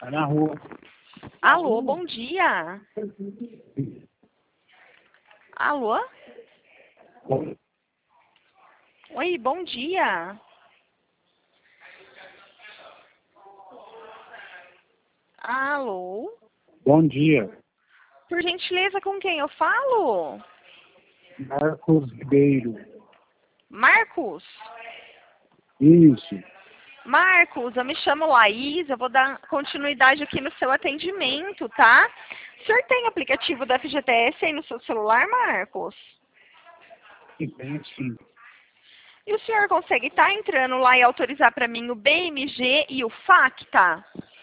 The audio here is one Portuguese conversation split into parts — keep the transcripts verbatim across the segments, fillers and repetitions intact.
Tá na rua. Alô, bom dia. Alô? Oi, bom dia. Alô? Bom dia. Por gentileza, com quem eu falo? Marcos Ribeiro. Marcos? Isso. Marcos, eu me chamo Laís, eu vou dar continuidade aqui no seu atendimento, tá? O senhor tem aplicativo da F G T S aí no seu celular, Marcos? Tem sim. E o senhor consegue estar entrando lá e autorizar para mim o B M G e o FACTA?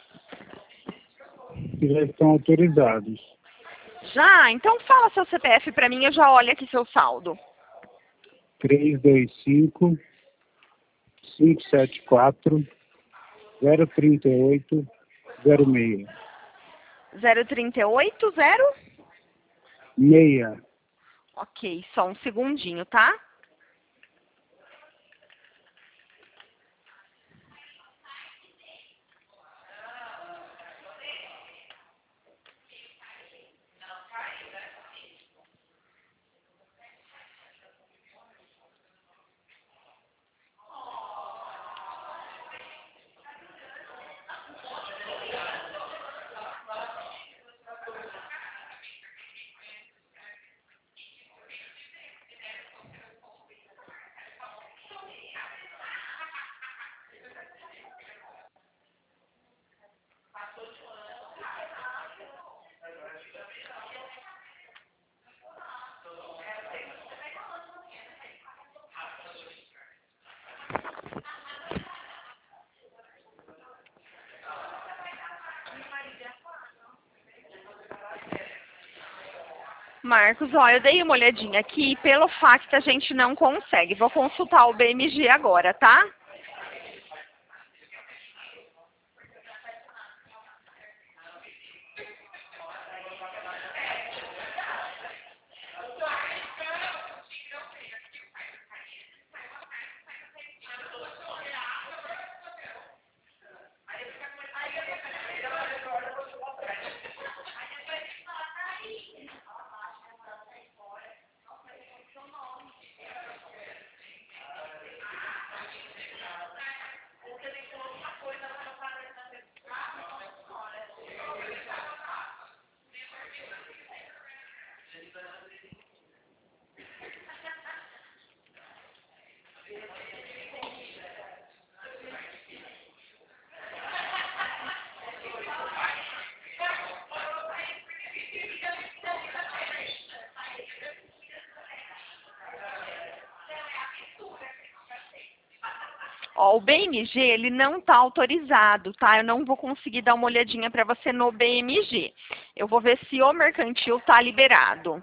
Que já estão autorizados. Já? Então fala seu C P F para mim, eu já olho aqui seu saldo. três dois cinco, cinco sete quatro, zero três oito, zero seis. zero trinta e oito, zero? Meia. Ok, só um segundinho, tá? Marcos, ó, eu dei uma olhadinha aqui e pelo FACTA a gente não consegue. Vou consultar o B M G agora, tá? Ó, o B M G, ele não tá autorizado, tá? Eu não vou conseguir dar uma olhadinha para você no B M G. Eu vou ver se o mercantil tá liberado.